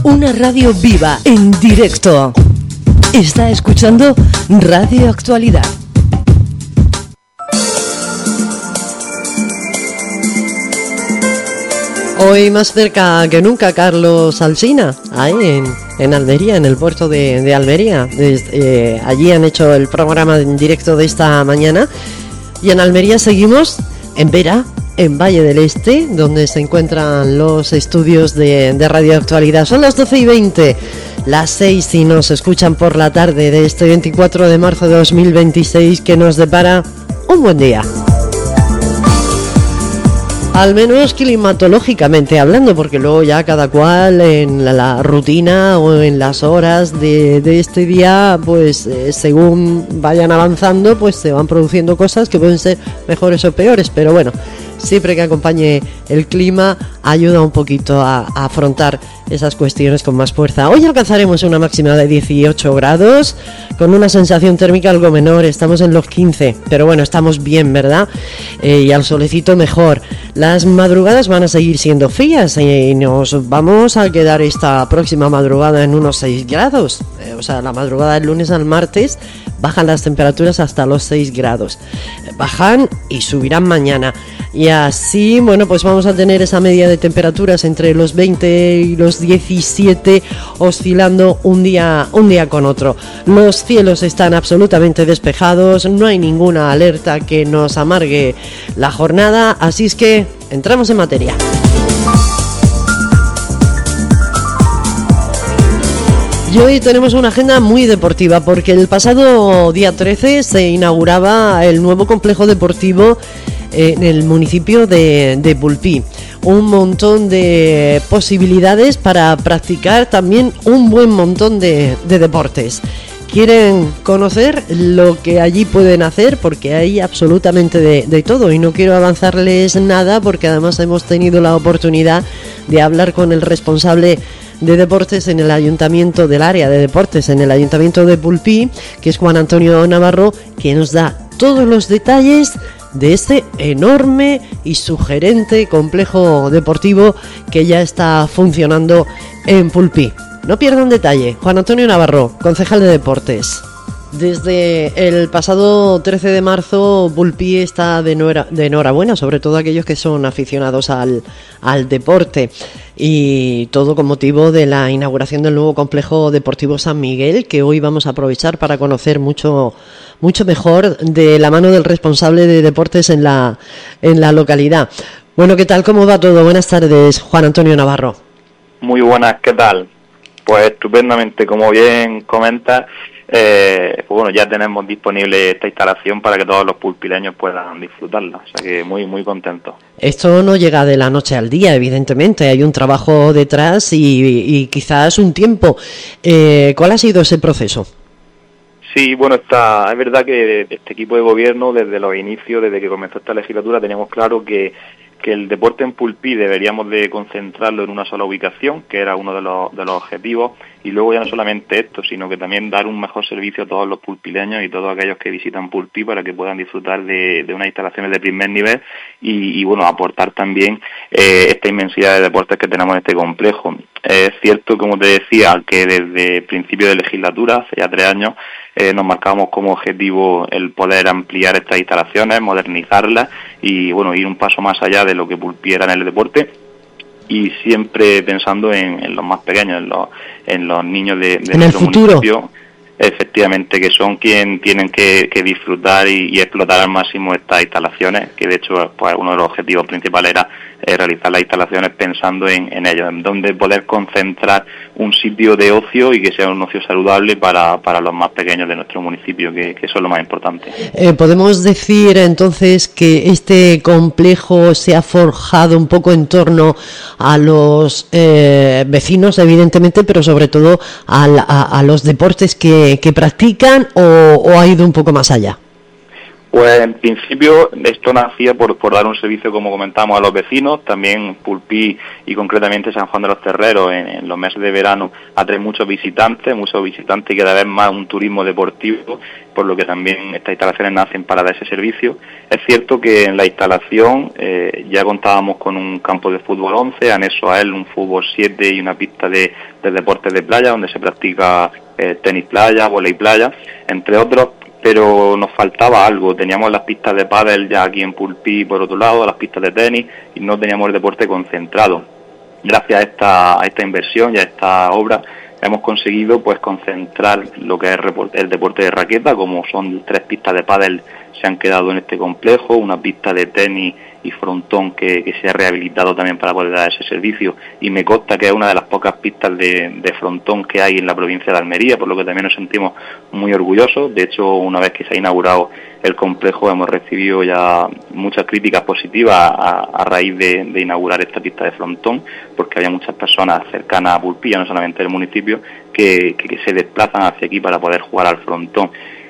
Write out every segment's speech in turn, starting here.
Una radio viva, en directo. Está escuchando Radio Actualidad. Hoy más cerca que nunca Carlos Alsina, ahí en Almería, en el puerto de Almería. Allí han hecho el programa en directo de esta mañana. Y en Almería seguimos en Vera, en Valle del Este, donde se encuentran los estudios de Radio Actualidad. Son las 12:20, las 6 si nos escuchan por la tarde de este 24 de marzo de 2026, que nos depara un buen día. Al menos climatológicamente hablando, porque luego ya cada cual en la rutina o en las horas de este día, pues según vayan avanzando, pues se van produciendo cosas que pueden ser mejores o peores, pero bueno, siempre que acompañe el clima ayuda un poquito a afrontar esas cuestiones con más fuerza. Hoy alcanzaremos una máxima de 18 grados, con una sensación térmica algo menor, estamos en los 15, pero bueno, estamos bien, ¿verdad? Y al solecito mejor. Las madrugadas van a seguir siendo frías y nos vamos a quedar esta próxima madrugada en unos 6 grados. O sea, la madrugada del lunes al martes bajan las temperaturas hasta los 6 grados. Bajan y subirán mañana. Y así, bueno, pues vamos a tener esa media de temperaturas entre los 20 y los 17, oscilando un día con otro. Los cielos están absolutamente despejados, no hay ninguna alerta que nos amargue la jornada, así es que entramos en materia. Y hoy tenemos una agenda muy deportiva, porque el pasado día 13 se inauguraba el nuevo complejo deportivo en el municipio de Pulpí. Un montón de posibilidades para practicar también un buen montón de deportes. ¿Quieren conocer lo que allí pueden hacer? Porque hay absolutamente de todo, y no quiero avanzarles nada porque además hemos tenido la oportunidad de hablar con el responsable de deportes en el ayuntamiento, del área de deportes en el ayuntamiento de Pulpí, que es Juan Antonio Navarro, que nos da todos los detalles de este enorme y sugerente complejo deportivo que ya está funcionando en Pulpí. No pierdan detalle. Juan Antonio Navarro, concejal de deportes. Desde el pasado 13 de marzo Pulpí está de enhorabuena, sobre todo aquellos que son aficionados al deporte, y todo con motivo de la inauguración del nuevo complejo deportivo San Miguel, que hoy vamos a aprovechar para conocer mucho mejor de la mano del responsable de deportes en la localidad. Bueno, ¿qué tal? ¿Cómo va todo? Buenas tardes, Juan Antonio Navarro. Muy buenas, ¿qué tal? Pues estupendamente, como bien comentas, pues bueno, ya tenemos disponible esta instalación para que todos los pulpileños puedan disfrutarla, o sea que muy contento. Esto no llega de la noche al día, evidentemente, hay un trabajo detrás y quizás un tiempo. ¿Cuál ha sido ese proceso? Sí, bueno, es verdad que este equipo de gobierno, desde los inicios, desde que comenzó esta legislatura, teníamos claro que el deporte en Pulpí deberíamos de concentrarlo en una sola ubicación, que era uno de los objetivos, y luego ya no solamente esto, sino que también dar un mejor servicio a todos los pulpileños y todos aquellos que visitan Pulpí para que puedan disfrutar de unas instalaciones de primer nivel y bueno, aportar también esta inmensidad de deportes que tenemos en este complejo. Es cierto, como te decía, que desde principio de legislatura, hace ya 3 años, nos marcamos como objetivo el poder ampliar estas instalaciones, modernizarlas y bueno, ir un paso más allá de lo que Pulpí era en el deporte, y siempre pensando en los más pequeños, en los niños de nuestro municipio, efectivamente, que son quien tienen que disfrutar y explotar al máximo estas instalaciones, que de hecho pues uno de los objetivos principales era realizar las instalaciones pensando en ellos, en donde poder concentrar un sitio de ocio y que sea un ocio saludable para los más pequeños de nuestro municipio, que eso es lo más importante. ¿Podemos decir entonces que este complejo se ha forjado un poco en torno a los vecinos, evidentemente, pero sobre todo a los deportes que practican, o ha ido un poco más allá? Pues en principio esto nacía por dar un servicio, como comentábamos, a los vecinos. También Pulpí y concretamente San Juan de los Terreros en los meses de verano atrae muchos visitantes y cada vez más un turismo deportivo, por lo que también estas instalaciones nacen para dar ese servicio. Es cierto que en la instalación ya contábamos con un campo de fútbol 11, anexo a él un fútbol 7 y una pista de deportes de playa donde se practica tenis playa, vóley playa, entre otros. Pero nos faltaba algo. Teníamos las pistas de pádel ya aquí en Pulpí, por otro lado, las pistas de tenis, y no teníamos el deporte concentrado. Gracias a esta inversión y a esta obra hemos conseguido pues concentrar lo que es el deporte de raqueta, como son 3 pistas de pádel se han quedado en este complejo, una pista de tenis y frontón que se ha rehabilitado también para poder dar ese servicio, y me consta que es una de las pocas pistas de frontón que hay en la provincia de Almería, por lo que también nos sentimos muy orgullosos. De hecho, una vez que se ha inaugurado el complejo hemos recibido ya muchas críticas positivas a raíz de inaugurar esta pista de frontón, porque había muchas personas cercanas a Pulpí, no solamente del municipio, que se desplazan hacia aquí para poder jugar al frontón.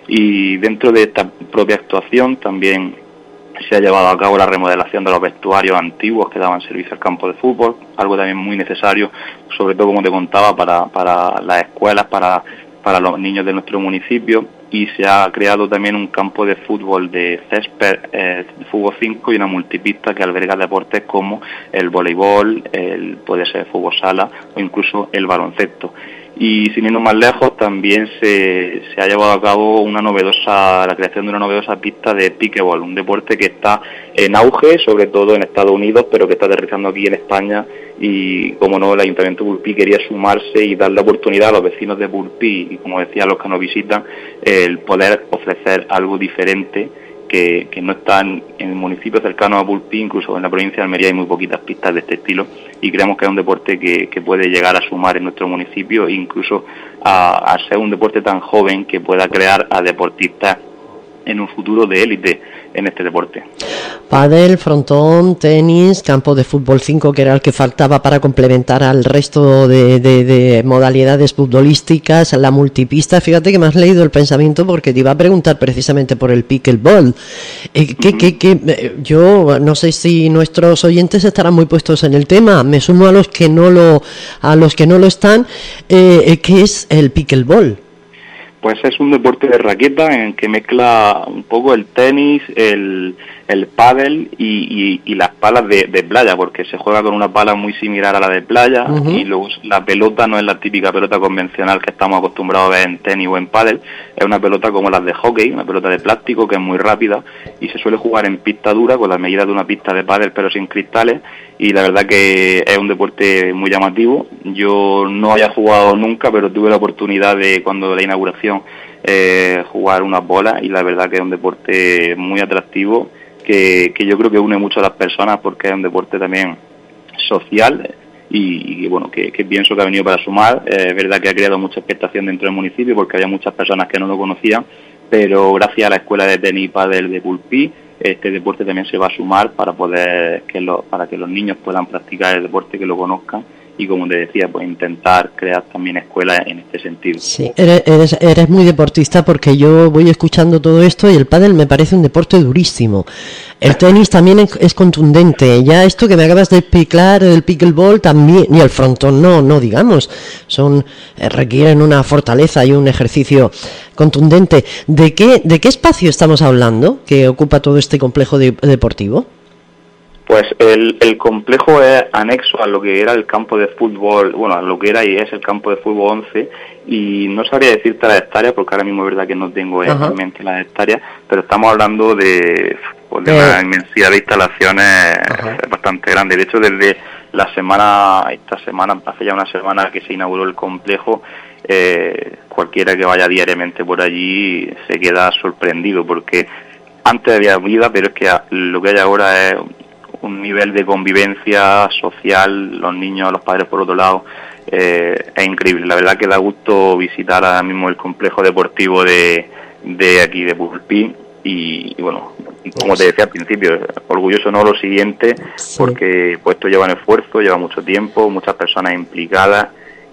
Y dentro de esta propia actuación también se ha llevado a cabo la remodelación de los vestuarios antiguos que daban servicio al campo de fútbol, algo también muy necesario, sobre todo, como te contaba, para las escuelas, para los niños de nuestro municipio, y se ha creado también un campo de fútbol de césped, de fútbol 5, y una multipista que alberga deportes como el voleibol, puede ser fútbol sala o incluso el baloncesto. Y sin irnos más lejos, también se ha llevado a cabo la creación de una novedosa pista de pickleball, un deporte que está en auge, sobre todo en Estados Unidos, pero que está aterrizando aquí en España, y como no, el Ayuntamiento de Pulpí quería sumarse y dar la oportunidad a los vecinos de Pulpí, y como decía, a los que nos visitan, el poder ofrecer algo diferente que no están en municipios cercanos a Pulpí. Incluso en la provincia de Almería hay muy poquitas pistas de este estilo, y creemos que es un deporte que puede llegar a sumar en nuestro municipio, e incluso a ser un deporte tan joven que pueda crear a deportistas en un futuro de élite en este deporte. Pádel, frontón, tenis, campo de fútbol 5, que era el que faltaba para complementar al resto de modalidades futbolísticas, la multipista. Fíjate que me has leído el pensamiento, porque te iba a preguntar precisamente por el pickleball. Yo no sé si nuestros oyentes estarán muy puestos en el tema. Me sumo a los que no lo están. ¿Qué es el pickleball? Pues es un deporte de raqueta en que mezcla un poco el tenis, el pádel y las palas de playa, porque se juega con una pala muy similar a la de playa. Uh-huh. Y luego la pelota no es la típica pelota convencional que estamos acostumbrados a ver en tenis o en pádel, es una pelota como las de hockey, una pelota de plástico que es muy rápida, y se suele jugar en pista dura con las medidas de una pista de pádel pero sin cristales, y la verdad que es un deporte muy llamativo. Yo no había jugado nunca, pero tuve la oportunidad de, cuando la inauguración, jugar unas bolas, y la verdad que es un deporte muy atractivo, que yo creo que une mucho a las personas, porque es un deporte también social, y bueno, que pienso que ha venido para sumar. Es verdad que ha creado mucha expectación dentro del municipio, porque había muchas personas que no lo conocían, pero gracias a la escuela de tenis y pádel de Pulpí, este deporte también se va a sumar para que los niños puedan practicar el deporte, que lo conozcan, y como te decía, pues intentar crear también escuelas en este sentido. Sí, eres muy deportista, porque yo voy escuchando todo esto y el pádel me parece un deporte durísimo. El tenis también es contundente. Ya esto que me acabas de explicar, el pickleball también, y el frontón no digamos, requieren una fortaleza y un ejercicio contundente. ¿De qué espacio estamos hablando que ocupa todo este complejo deportivo? Pues el complejo es anexo a lo que era el campo de fútbol, bueno, a lo que era y es el campo de fútbol 11, y no sabría decirte las hectáreas, porque ahora mismo es verdad que no tengo en mente las hectáreas, pero estamos hablando de una inmensidad de instalaciones bastante grande. De hecho, desde esta semana, hace ya una semana que se inauguró el complejo, cualquiera que vaya diariamente por allí se queda sorprendido, porque antes había vida, pero es que lo que hay ahora es un nivel de convivencia social, los niños, los padres por otro lado, es increíble. La verdad que da gusto visitar ahora mismo el complejo deportivo de aquí de Pulpí, y bueno, como te decía al principio, orgulloso no lo siguiente, porque pues esto lleva un esfuerzo, lleva mucho tiempo, muchas personas implicadas,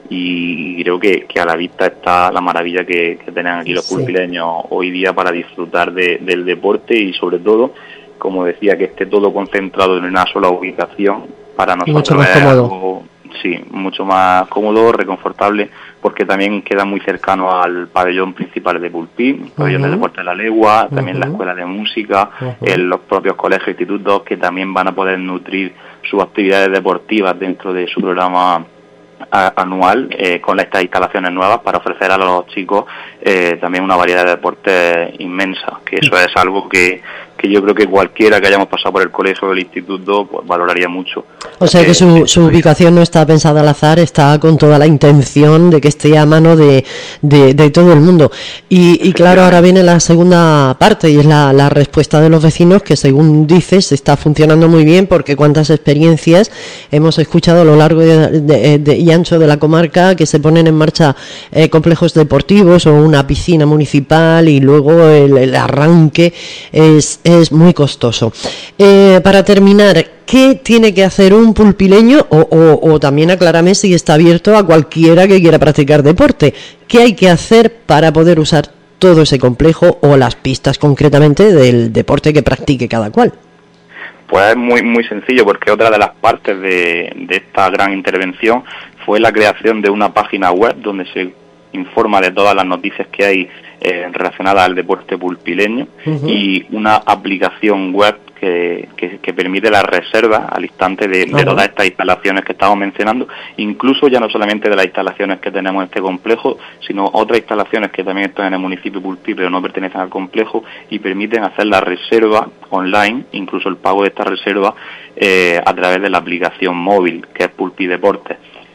y creo que a la vista está la maravilla que tienen aquí los pulpileños hoy día para disfrutar del deporte y sobre todo, como decía, que esté todo concentrado en una sola ubicación para nosotros. Mucho más cómodo. Sí, mucho más cómodo, reconfortable, porque también queda muy cercano al pabellón principal de Pulpí, el pabellón de Deportes de la Legua, también la escuela de música, los propios colegios e institutos que también van a poder nutrir sus actividades deportivas dentro de su programa anual con estas instalaciones nuevas para ofrecer a los chicos también una variedad de deportes inmensa, que eso es algo que yo creo que cualquiera que hayamos pasado por el colegio o el instituto pues valoraría mucho. O sea que su ubicación no está pensada al azar, está con toda la intención de que esté a mano de todo el mundo. Y claro, ahora viene la segunda parte y es la respuesta de los vecinos, que según dices está funcionando muy bien, porque cuántas experiencias hemos escuchado a lo largo y ancho de la comarca que se ponen en marcha complejos deportivos o una piscina municipal y luego el arranque es muy costoso. Para terminar, ¿qué tiene que hacer un pulpileño? O también aclárame si está abierto a cualquiera que quiera practicar deporte. ¿Qué hay que hacer para poder usar todo ese complejo o las pistas concretamente del deporte que practique cada cual? Pues es muy sencillo, porque otra de las partes de esta gran intervención fue la creación de una página web donde se informa de todas las noticias que hay relacionadas al deporte pulpileño y una aplicación web que permite la reserva al instante de todas estas instalaciones que estamos mencionando, incluso ya no solamente de las instalaciones que tenemos en este complejo, sino otras instalaciones que también están en el municipio de Pulpí pero no pertenecen al complejo y permiten hacer la reserva online, incluso el pago de esta reserva a través de la aplicación móvil que es Pulpí Deportes.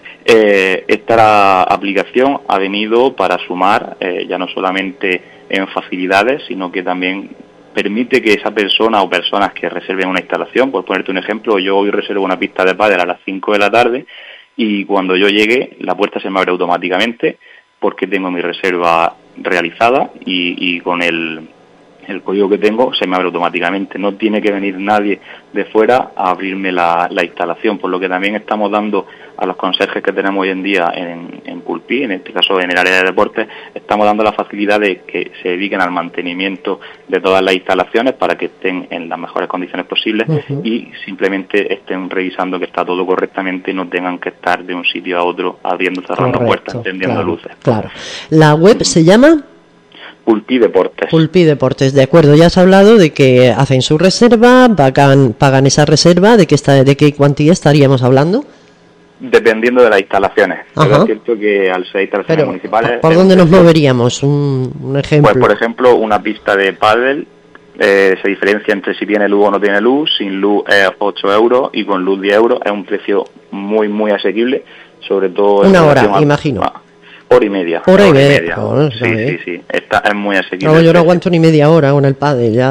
Esta aplicación ha venido para sumar ya no solamente en facilidades, sino que también permite que esa persona o personas que reserven una instalación, por ponerte un ejemplo, yo hoy reservo una pista de pádel a las 5 de la tarde y cuando yo llegue la puerta se me abre automáticamente porque tengo mi reserva realizada y con el código que tengo se me abre automáticamente. No tiene que venir nadie de fuera a abrirme la instalación, por lo que también estamos dando a los conserjes que tenemos hoy en día en Pulpí, en este caso en el área de deportes, estamos dando la facilidad de que se dediquen al mantenimiento de todas las instalaciones para que estén en las mejores condiciones posibles y simplemente estén revisando que está todo correctamente y no tengan que estar de un sitio a otro abriendo, cerrando puertas, encendiendo luces. Claro. ¿La web se llama? Pulpí Deportes. Pulpí Deportes, de acuerdo. Ya has hablado de que hacen su reserva, pagan esa reserva, ¿de qué cuantía estaríamos hablando? Dependiendo de las instalaciones. Pero es cierto que al ser instalaciones municipales... ¿Por dónde nos moveríamos? Un ejemplo. Pues, por ejemplo, una pista de pádel se diferencia entre si tiene luz o no tiene luz. Sin luz es 8 euros y con luz 10 euros. Es un precio muy asequible, sobre todo... Una hora, imagino. Hora y media. Hora y media. Oh, sí. Es muy asequible. No, yo no aguanto ni media hora con el pádel ya.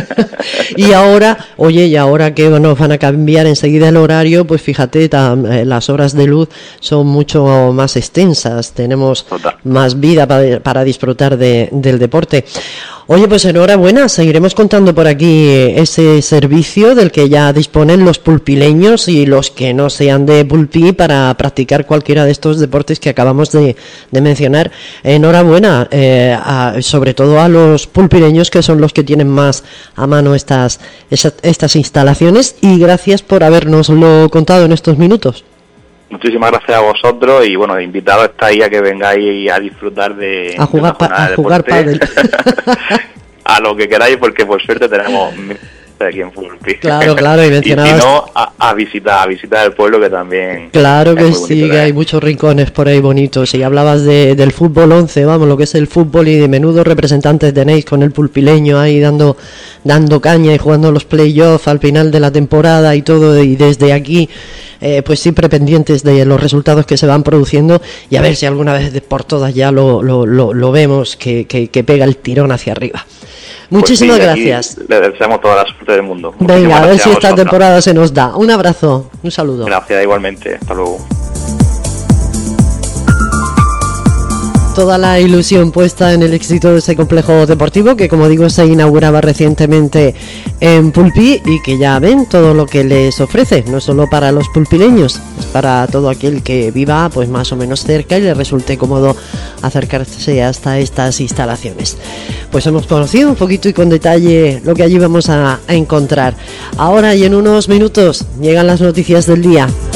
Y ahora que nos van a cambiar enseguida el horario, pues fíjate, las horas de luz son mucho más extensas. Tenemos más vida para disfrutar del deporte. Oye, pues enhorabuena, seguiremos contando por aquí ese servicio del que ya disponen los pulpileños y los que no sean de Pulpí para practicar cualquiera de estos deportes que acabamos de mencionar. Enhorabuena, sobre todo a los pulpileños, que son los que tienen más a mano estas instalaciones, y gracias por habernoslo contado en estos minutos. Muchísimas gracias a vosotros y bueno, invitados estáis a que vengáis a disfrutar de jugar pádel. A lo que queráis, porque por suerte tenemos aquí en Pulpí. Claro, y mencionabas... Y si no, a visitar el pueblo, que también... Claro que sí, que hay muchos rincones por ahí bonitos. Y hablabas del fútbol 11, vamos, lo que es el fútbol, y de menudos representantes tenéis con el pulpileño ahí dando caña y jugando los playoffs al final de la temporada y todo, y desde aquí... pues siempre pendientes de los resultados que se van produciendo y a ver si alguna vez por todas ya lo vemos que pega el tirón hacia arriba. Muchísimas gracias. Le deseamos toda la suerte del mundo. Venga, a ver si esta temporada se nos da. Un abrazo, un saludo. Gracias, igualmente. Hasta luego. toda la ilusión puesta en el éxito de ese complejo deportivo que, como digo, se inauguraba recientemente en Pulpí y que ya ven todo lo que les ofrece, no solo para los pulpileños, es para todo aquel que viva pues más o menos cerca y le resulte cómodo acercarse hasta estas instalaciones. Pues hemos conocido un poquito y con detalle lo que allí vamos a encontrar. Ahora y en unos minutos llegan las noticias del día.